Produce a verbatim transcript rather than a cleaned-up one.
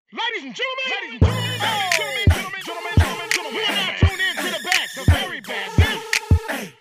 Ladies and gentlemen, ladies and gentlemen, ladies and gentlemen, gentlemen, gentlemen, gentlemen, gentlemen, we are now tuned in to the best, the very best.